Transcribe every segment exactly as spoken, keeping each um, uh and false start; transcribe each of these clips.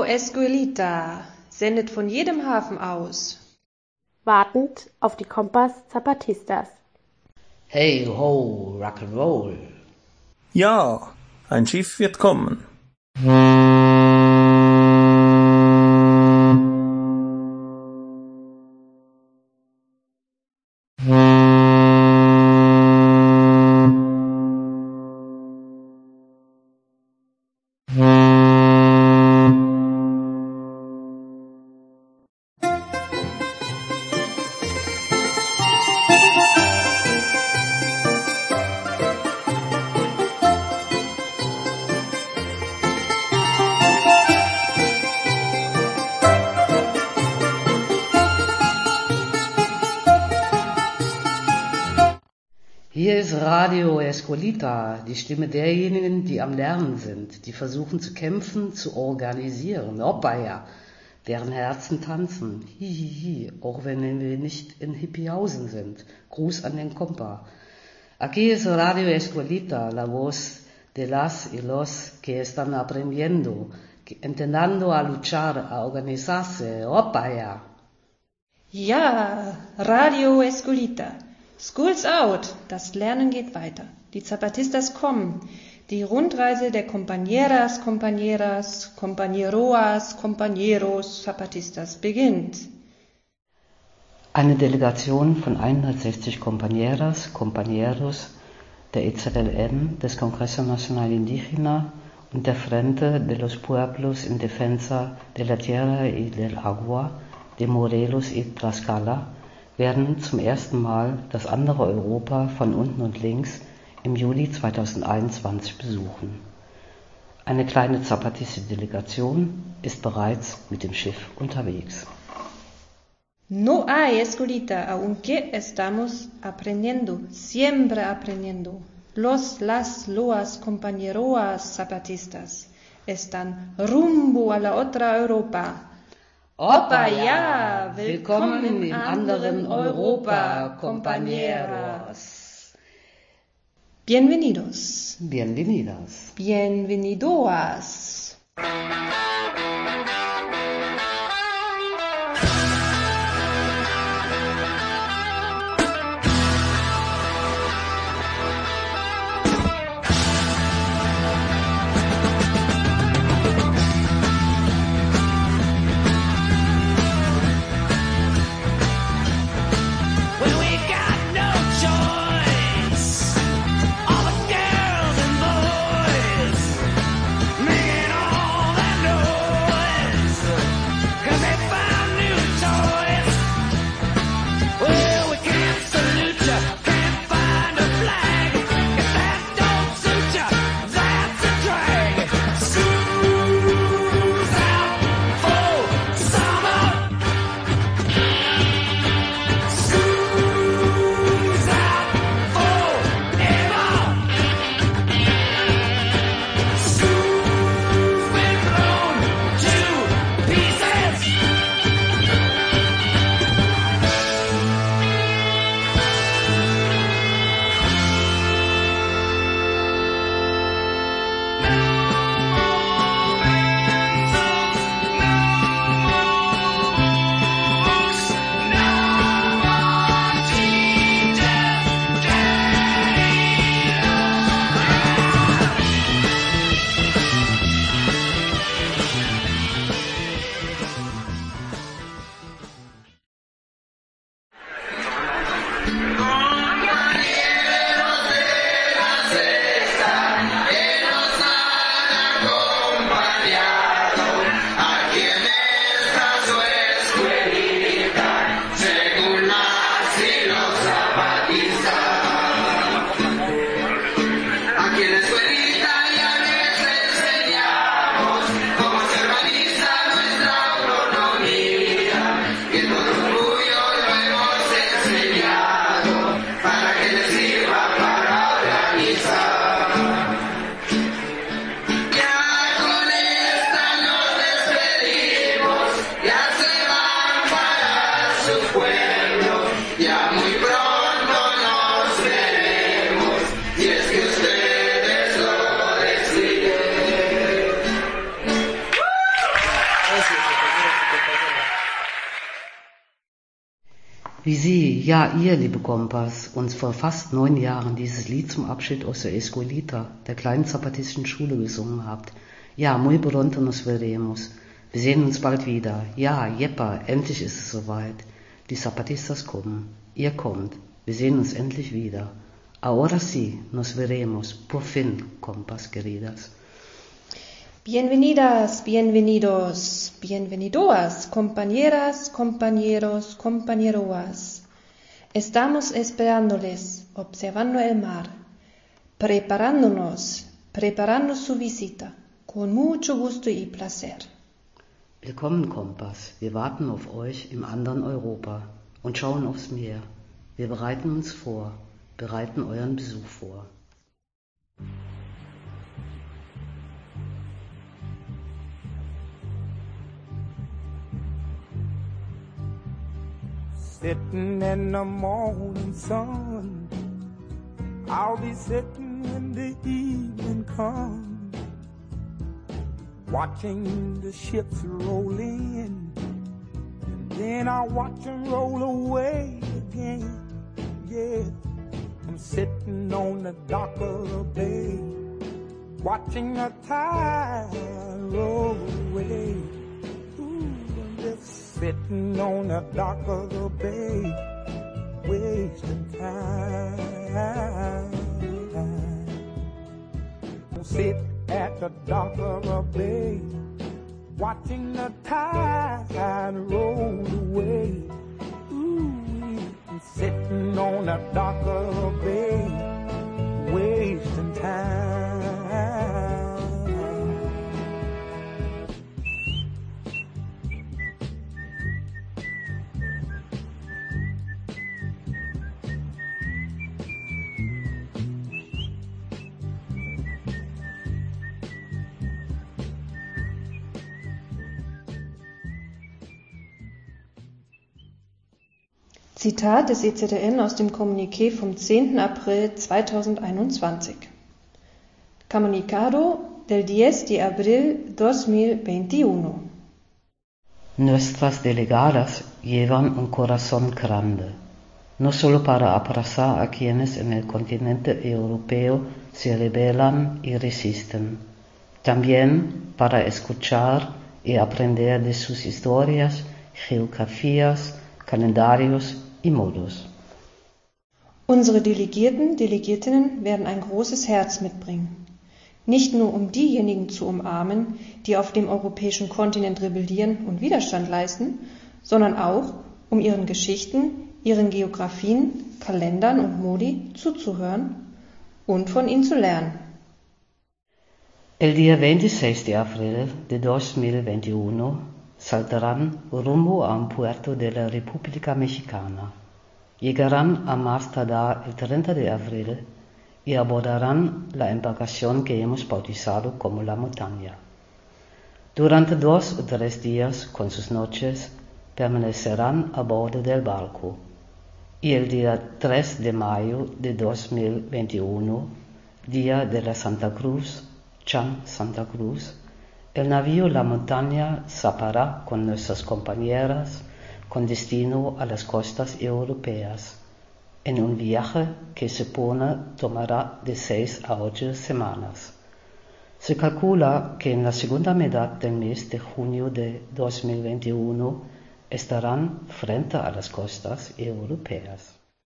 Escuelita sendet von jedem Hafen aus, wartend auf die Compas Zapatistas. Hey ho, Rock'n'Roll. Ja, ein Schiff wird kommen. Hier ist Radio Escuelita, die Stimme derjenigen, die am Lernen sind, die versuchen zu kämpfen, zu organisieren. Opa ja, deren Herzen tanzen. Hihihi, auch wenn wir nicht in Hippiehausen sind. Gruß an den Kompa. Aquí es Radio Escuelita, la voz de las y los que están aprendiendo, intentando a luchar, a organizarse. Opa ja. Ja, Radio Escuelita. School's out, das Lernen geht weiter. Die Zapatistas kommen. Die Rundreise der Compañeras, Compañeras, Compañeroas, Compañeros, Zapatistas beginnt. Eine Delegation von hundertsechzig Compañeras, Compañeros der E Z L N, des Congreso Nacional Indígena und der Frente de los Pueblos en Defensa de la Tierra y del Agua de Morelos y Tlaxcala werden zum ersten Mal das andere Europa von unten und links im Juli zweitausendeinundzwanzig besuchen. Eine kleine zapatistische Delegation ist bereits mit dem Schiff unterwegs. No hay escuelita, aunque estamos aprendiendo, siempre aprendiendo. Los, las, loas, compañeroas zapatistas están rumbo a la otra Europa. Opa ja, willkommen im anderen Europa, compañeros. Bienvenidos. Bienvenidas. Bienvenidoas. Que todo orgullo lo hemos enseñado. Wie Sie, ja ihr, liebe Kompas, uns vor fast neun Jahren dieses Lied zum Abschied aus der Escuelita, der kleinen zapatistischen Schule, gesungen habt. Ja, muy pronto nos veremos. Wir sehen uns bald wieder. Ja, Jeppa, endlich ist es soweit. Die Zapatistas kommen. Ihr kommt. Wir sehen uns endlich wieder. Ahora sí, nos veremos. Por fin, compas queridas. Bienvenidas, bienvenidos, bienvenidoas, compañeras, compañeros, compañeroas. Estamos esperándoles, observando el mar, preparándonos, preparando su visita, con mucho gusto y placer. Willkommen, Kompas. Wir warten auf euch im anderen Europa und schauen aufs Meer. Wir bereiten uns vor, bereiten euren Besuch vor. Sitting in the morning sun, I'll be sitting when the evening comes, watching the ships roll in, and then I'll watch them roll away again. Yeah, I'm sitting on the dock of the bay, watching the tide roll away. Ooh, I'm just sitting on the dock of the bay, wasting time. I'll sit at the dock of the bay, watching the tide roll away. Ooh, I'm sitting on the dock of the bay, wasting time. Zitat des E Z N aus dem Kommuniqué vom zehnten April zweitausendeinundzwanzig. Comunicado del diez de abril dos mil veintiuno. Nuestras delegadas llevan un corazón grande, no solo para abrazar a quienes en el continente europeo se rebelan y resisten, también para escuchar y aprender de sus historias, geografías, calendarios y modos. Unsere Delegierten, Delegiertinnen werden ein großes Herz mitbringen. Nicht nur um diejenigen zu umarmen, die auf dem europäischen Kontinent rebellieren und Widerstand leisten, sondern auch um ihren Geschichten, ihren Geografien, Kalendern und Modi zuzuhören und von ihnen zu lernen. El día veintiséis de abril de dos mil veintiuno saldrán rumbo a un puerto de la República Mexicana. Llegarán a más tardar el treinta de abril y abordarán la embarcación que hemos bautizado como La Montaña. Durante dos o tres días, con sus noches, permanecerán a bordo del barco. Y el día tres de mayo de dos mil veintiuno, día de la Santa Cruz, Chan Santa Cruz, el navío La Montaña zarpará con nuestras compañeras con destino a las costas europeas, en un viaje que se supone tomará de seis a ocho semanas. Se calcula que en la segunda mitad del mes de junio de dos mil veintiuno estarán frente a las costas europeas.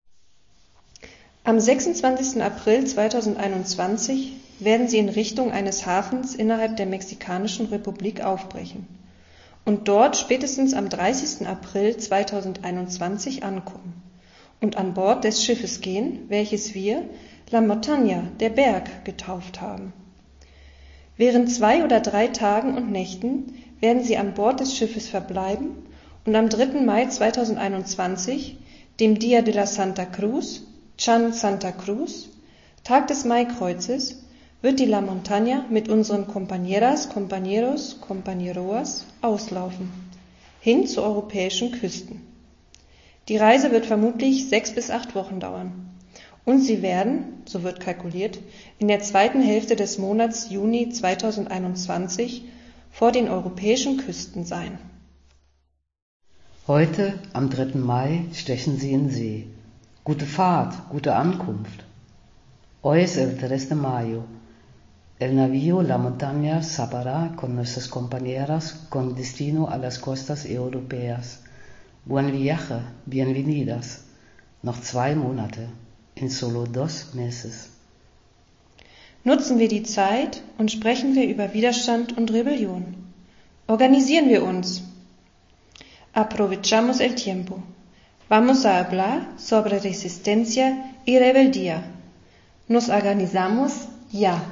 Am sechsundzwanzigsten April zweitausendeinundzwanzig werden sie in Richtung eines Hafens innerhalb der Mexikanischen Republik aufbrechen und dort spätestens am dreißigsten April zweitausendeinundzwanzig ankommen und an Bord des Schiffes gehen, welches wir La Montaña, der Berg, getauft haben. Während zwei oder drei Tagen und Nächten werden sie an Bord des Schiffes verbleiben und am dritten Mai zweitausendeinundzwanzig, dem Día de la Santa Cruz, Chan Santa Cruz, Tag des Maikreuzes, wird die La Montaña mit unseren Compañeras, Compañeros, Compañeroas auslaufen, hin zu europäischen Küsten. Die Reise wird vermutlich sechs bis acht Wochen dauern und sie werden, so wird kalkuliert, in der zweiten Hälfte des Monats Juni zweitausendeinundzwanzig vor den europäischen Küsten sein. Heute, am dritten Mai, stechen sie in See. Gute Fahrt, gute Ankunft. Hoy es el tres de mayo. El navío La Montaña zarpará con nuestras compañeras con destino a las costas europeas. Buen viaje, bienvenidas. Noch zwei Monate, in solo dos meses. Nutzen wir die Zeit und sprechen wir über Widerstand und Rebellion. Organisieren wir uns. Aprovechamos el tiempo. Vamos a hablar sobre resistencia y rebeldía. Nos organizamos ya.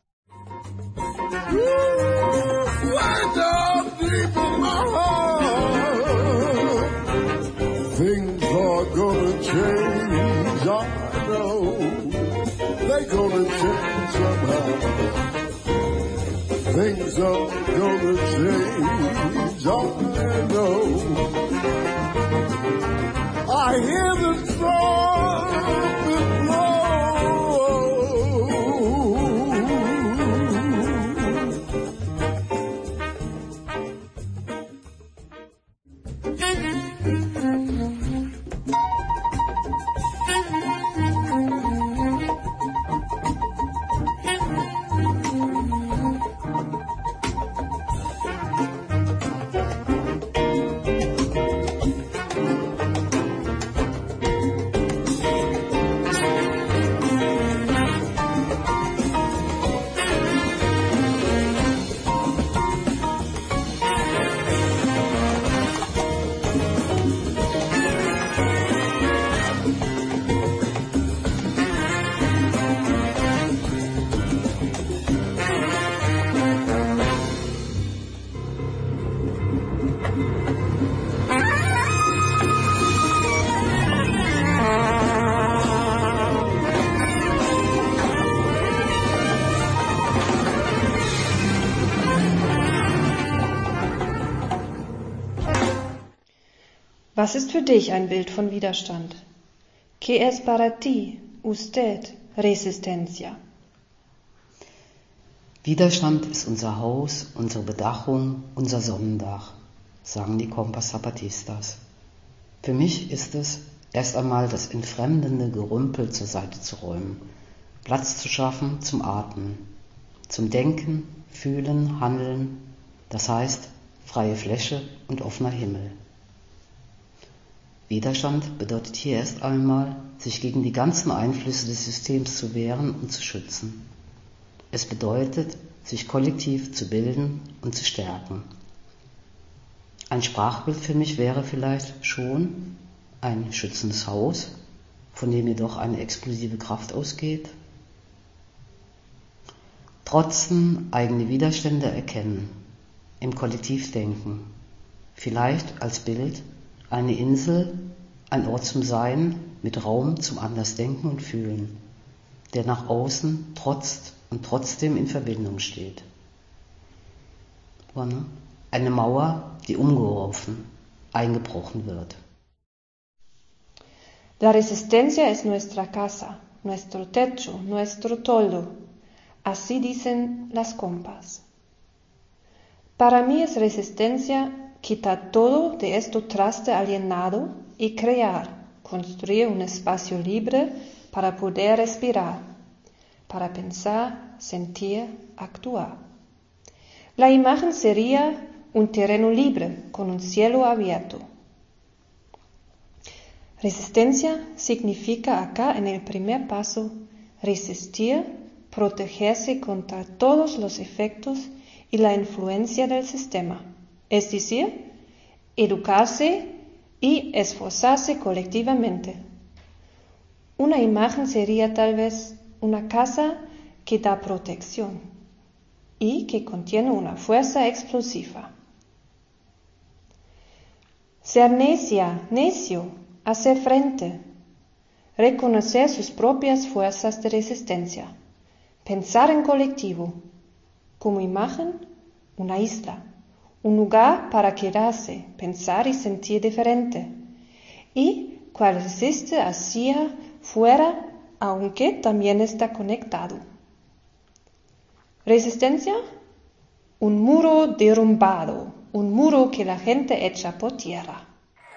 Things are gonna change, I know. They're gonna change somehow. Things are gonna change, I know. I hear the trumpet blow. Was ist für dich ein Bild von Widerstand? ¿Qué es para ti, usted, resistencia? Widerstand ist unser Haus, unsere Bedachung, unser Sonnendach, sagen die Compas Zapatistas. Für mich ist es, erst einmal das entfremdende Gerümpel zur Seite zu räumen, Platz zu schaffen zum Atmen, zum Denken, Fühlen, Handeln, das heißt freie Fläche und offener Himmel. Widerstand bedeutet hier erst einmal, sich gegen die ganzen Einflüsse des Systems zu wehren und zu schützen. Es bedeutet, sich kollektiv zu bilden und zu stärken. Ein Sprachbild für mich wäre vielleicht schon ein schützendes Haus, von dem jedoch eine explosive Kraft ausgeht. Trotzdem eigene Widerstände erkennen, im Kollektivdenken, vielleicht als Bild eine Insel, ein Ort zum Sein mit Raum zum Andersdenken und Fühlen, der nach außen trotzt und trotzdem in Verbindung steht. Eine Mauer, die umgeworfen, eingebrochen wird. La resistencia es nuestra casa, nuestro techo, nuestro toldo. Así dicen las compas. Para mí es resistencia quitar todo de esto traste alienado y crear, construir un espacio libre para poder respirar, para pensar, sentir, actuar. La imagen sería un terreno libre con un cielo abierto. Resistencia significa acá en el primer paso resistir, protegerse contra todos los efectos y la influencia del sistema. Es decir, educarse y esforzarse colectivamente. Una imagen sería tal vez una casa que da protección y que contiene una fuerza explosiva. Ser necia, necio, hacer frente, reconocer sus propias fuerzas de resistencia, pensar en colectivo, como imagen, una isla. Un lugar para quedarse, pensar y sentir diferente, y cual resiste hacia fuera, aunque también está conectado. Resistencia, un muro derrumbado, un muro que la gente echa por tierra.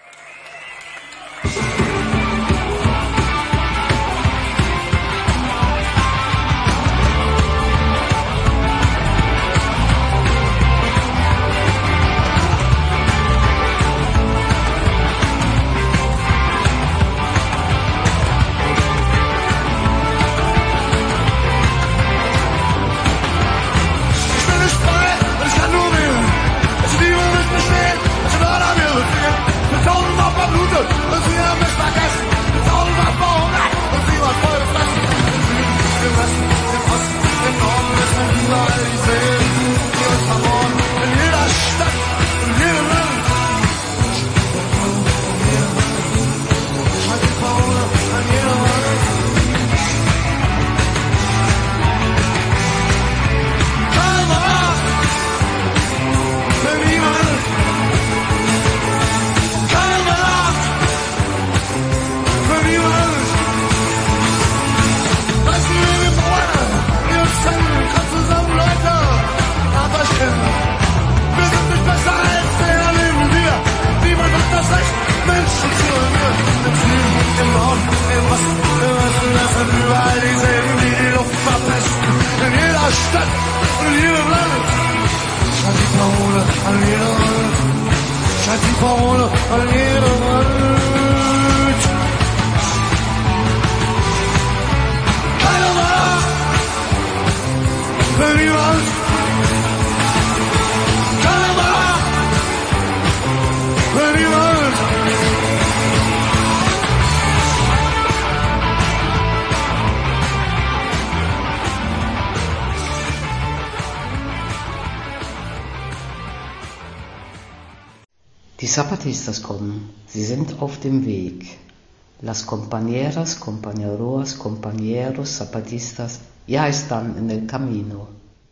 Die Zapatistas kommen, sie sind auf dem Weg. Las compañeras, compañeros, compañeros, Zapatistas, ya están en el camino.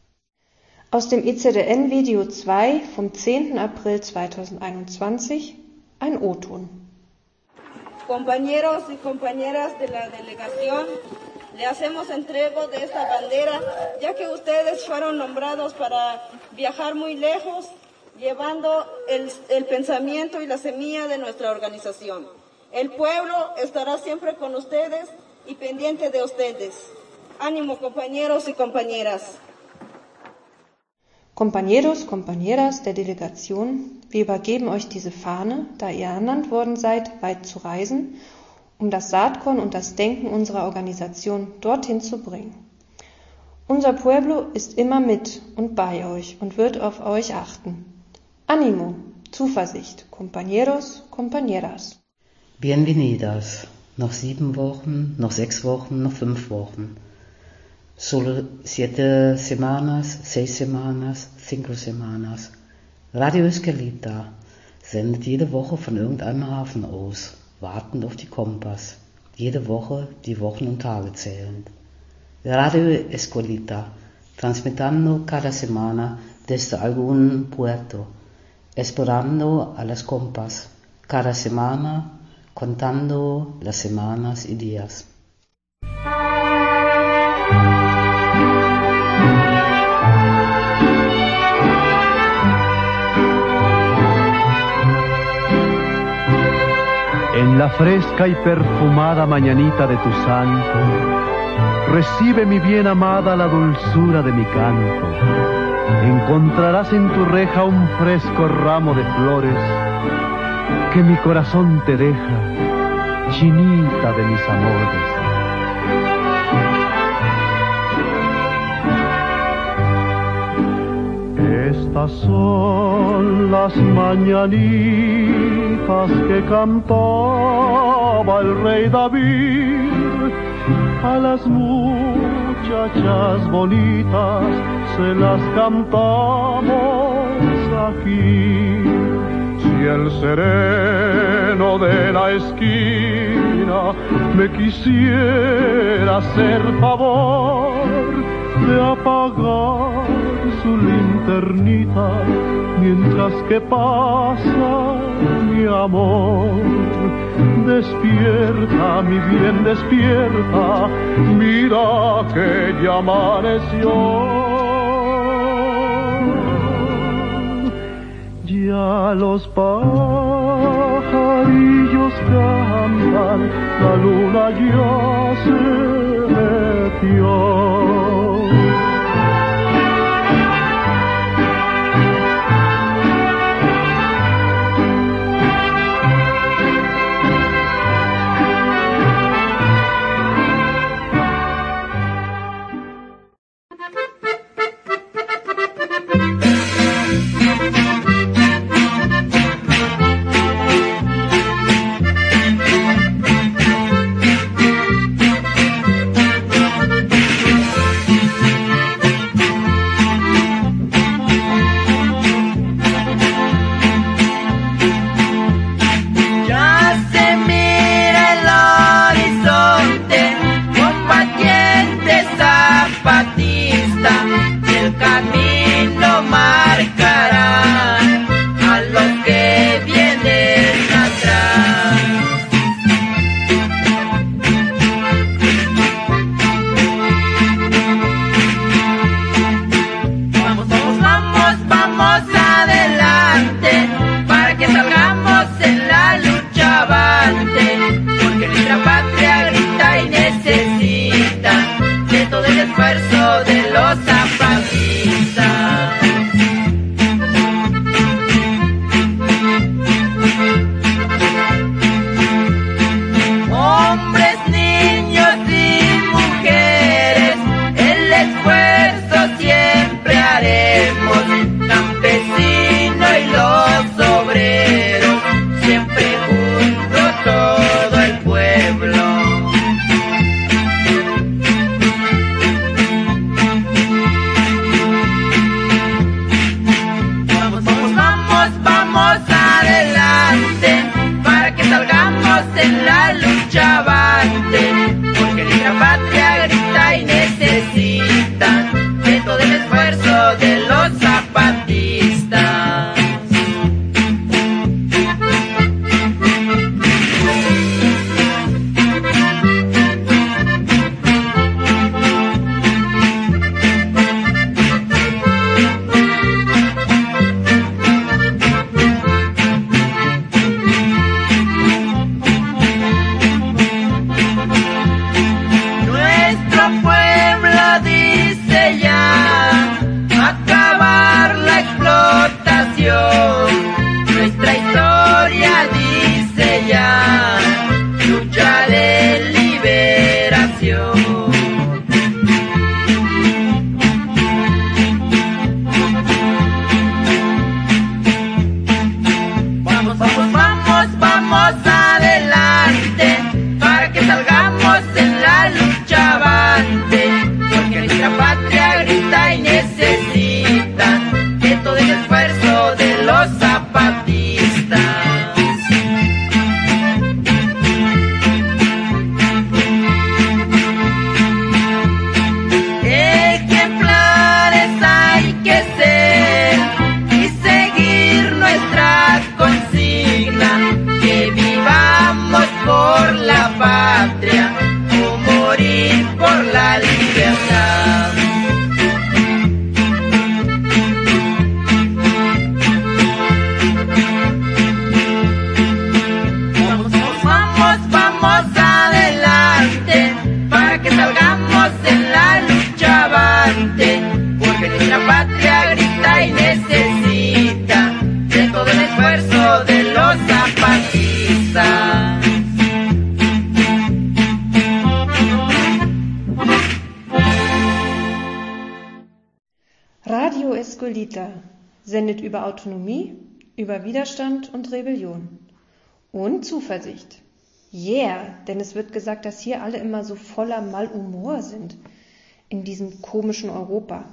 Aus dem I C D N-Video zwei vom zehnten April zweitausendeinundzwanzig ein O-Ton. Compañeros y compañeras de la delegación, le hacemos entrego de esta bandera, ya que ustedes fueron nombrados para viajar muy lejos, llevando el, el pensamiento y la semilla de nuestra organización. El pueblo estará siempre con ustedes y pendiente de ustedes. Ánimo, compañeros y compañeras. Compañeros, Compañeras der Delegation, wir übergeben euch diese Fahne, da ihr ernannt worden seid, weit zu reisen, um das Saatkorn und das Denken unserer Organisation dorthin zu bringen. Unser Pueblo ist immer mit und bei euch und wird auf euch achten. Ánimo, Zuversicht, compañeros, compañeras. Bienvenidas. Noch sieben Wochen, noch sechs Wochen, noch fünf Wochen. Solo siete semanas, seis semanas, cinco semanas. Radio Esquelita sendet jede Woche von irgendeinem Hafen aus, wartend auf die Kompass. Jede Woche die Wochen und Tage zählend. Radio Esquelita, transmitando cada semana desde algún puerto, esperando a las compas, cada semana contando las semanas y días. En la fresca y perfumada mañanita de tu santo, recibe mi bien amada la dulzura de mi canto. Encontrarás en tu reja un fresco ramo de flores que mi corazón te deja, chinita de mis amores. Estas son las mañanitas que cantaba el rey David. A las muchachas bonitas se las cantamos aquí. Si el sereno de la esquina me quisiera hacer favor de apagar su linternita mientras que pasa mi amor. Despierta, mi bien, despierta, mira que ya amaneció. Ya los pajarillos cantan la luna ya se metió. Radio Escolita sendet über Autonomie, über Widerstand und Rebellion. Und Zuversicht. Yeah, denn es wird gesagt, dass hier alle immer so voller Malhumor sind. In diesem komischen Europa.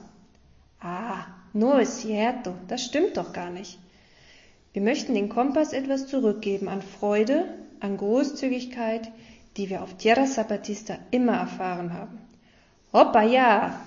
Ah, no es cierto, das stimmt doch gar nicht. Wir möchten den Kompass etwas zurückgeben an Freude, an Großzügigkeit, die wir auf Tierra Zapatista immer erfahren haben. Hoppa, ja!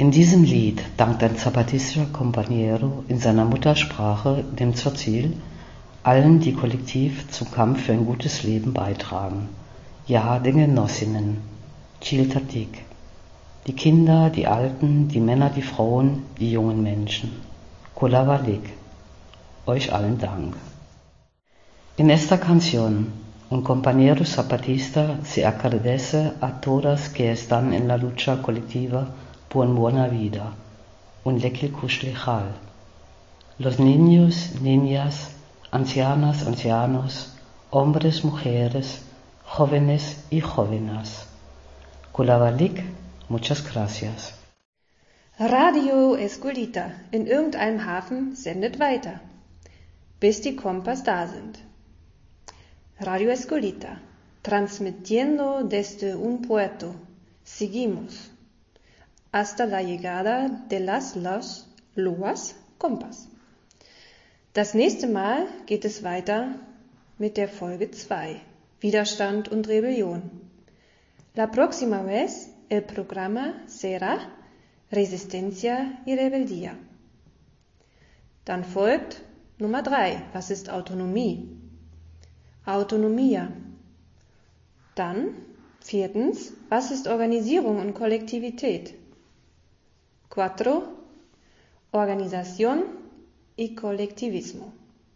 In diesem Lied dankt ein zapatistischer Compañero in seiner Muttersprache dem Tzotzil allen, die kollektiv zum Kampf für ein gutes Leben beitragen. Ja, den Genossinnen, Chiltatik. Die Kinder, die Alten, die Männer, die Frauen, die jungen Menschen. Kulavalik. Euch allen Dank. En esta canción, un compañero zapatista se agradece a todas que están en la lucha colectiva por una buena vida, un lekil kushlichal. Los niños, niñas, ancianas, ancianos, hombres, mujeres, jóvenes y jóvenes. Kulavalik, muchas gracias. Radio Escolita in irgendeinem Hafen sendet weiter, bis die Kompas da sind. Radio Escolita, transmitiendo desde un puerto, seguimos hasta la llegada de las los, Loas Kompas. Das nächste Mal geht es weiter mit der Folge zwei, Widerstand und Rebellion. La próxima vez el programa será Resistencia y Rebeldía. Dann folgt Nummer drei, was ist Autonomie? Autonomia. Dann viertens, was ist Organisierung und Kollektivität? Cuatro, Organización y Colectivismo.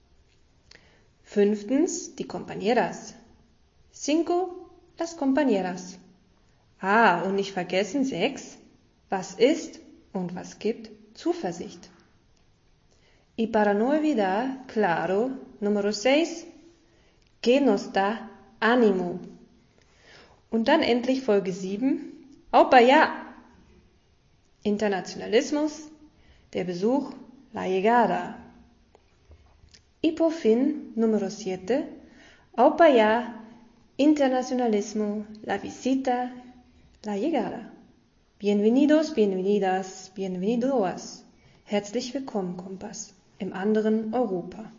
Fünftens, die Compañeras. Cinco, las compañeras. Ah, und nicht vergessen, sechs, was ist und was gibt Zuversicht. Y para no olvidar, claro, número seis, que nos da ánimo. Und dann endlich Folge sieben, Opa ja! Internationalismus, der Besuch, la llegada. Y por fin, número siete, Opa ja! Internacionalismo, la visita, la llegada. Bienvenidos, bienvenidas, bienvenidos. Herzlich willkommen, Kompas, im anderen Europa.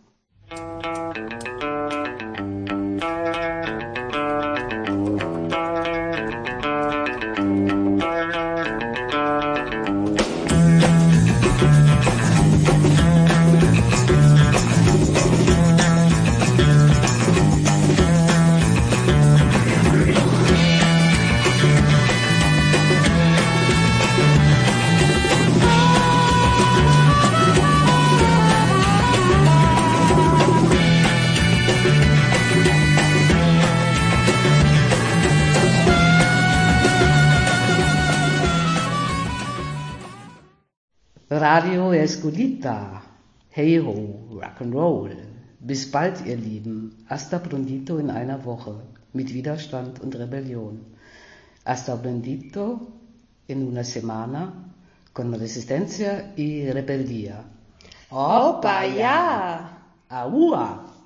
Radio Escolita, hey ho, Rock'n'Roll. Bis bald, ihr Lieben. Hasta prontito in einer Woche mit Widerstand und Rebellion. Hasta prontito in una semana con Resistencia y Rebeldía. Opa, ja! Aua!